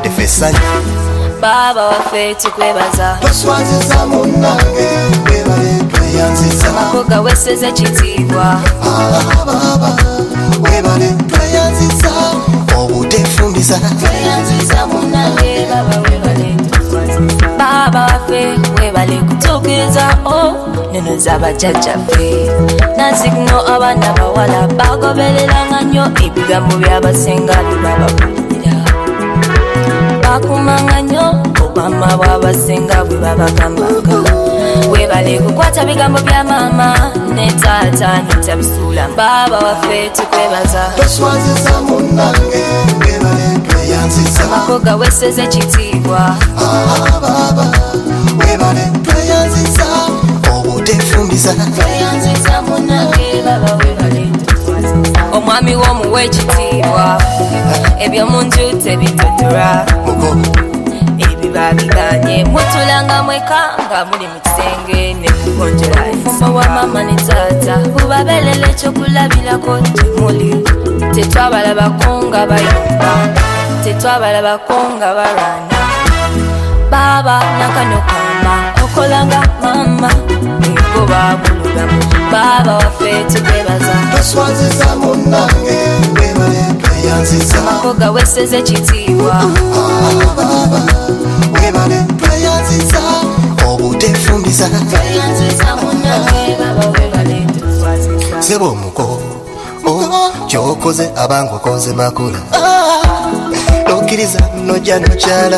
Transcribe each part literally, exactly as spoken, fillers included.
defesanya baba waffe tukwebaza toswaziza munange webale tweyanziza amakoga weseze ekitiibwa baba webale tweyanziza obutefumbiza tweyanziza munange baba webale baba waffe webale kutuukiriza o neno z'abajjajjaffe nansigno abaana bawala bagobereranga nnyo ebigambo by'abasenga bibababulira bakumanga nnyo obama bw'abasenga bwe babagambanga webale kukwata bigambo bya maama ne taata netabisuula baba waffe tukwebaza toswaziza munange webale tweyanziza amakoga weseze ekitiibwa baba webale tweyanziza obutefumbiza tweyanziza munange baba webale omwami w'omuwa ekitiibwa ebyo munju tebitudura ebiba biganye mutulanga mweka nga muli mu kisenge ne mugonjera enfumbo wa mama ne taata kubabeerera ekyokulabirako gyemuli tetwabalabako nga bayomba tetwabalabako nga balwana baba nakano kama okolanga mama egoba bulugamu baba waffe tukwebaza toswaziza munange webale tweyanziza amakoga weseze ekitiibwa baba webale tweyanziza obutefumbiza tweyanziza munange baba webale tutwaziza sebo omuko kyokoze abangu okoze makula nokkiriza nojja nokyala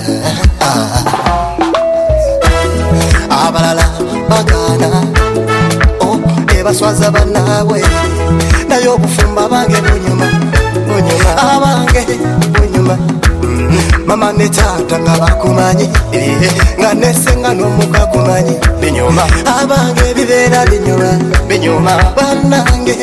abalala bagaana ebaswaza bannaabwe naye obufumba bange bunyuma abange bunyuma mama ne taata nga bakumanyi nga nesenga n'omuka kumanyi binyuma abange bibeera binyuma binyuma bannange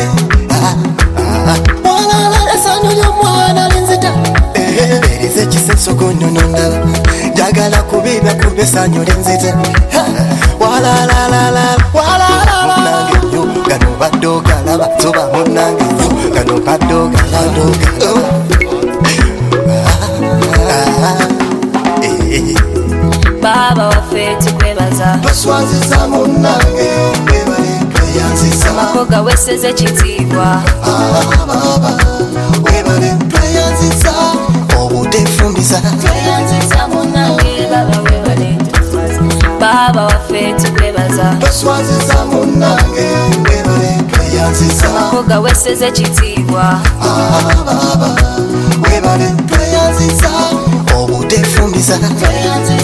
walala essanyu ly'omwana linzita erize ekisensogonyono ndaba njagala kubiba kuba essanyu linzita walalalala walalala munange nnyo gano badde ogalaba soba munange nnyo gano badde ogalaba baba waffe tukwebaza toswaziza munange webale tweyanziza amakoga weseze ekitiibwa baba webale tweyanziza obutefumbiza tweyanziza munange baba webale baba waffe tukwebaza toswaziza munange webale tweyanziza amakoga weseze ekitiibwa baba webale tweyanziza obutefumbiza tweyanziza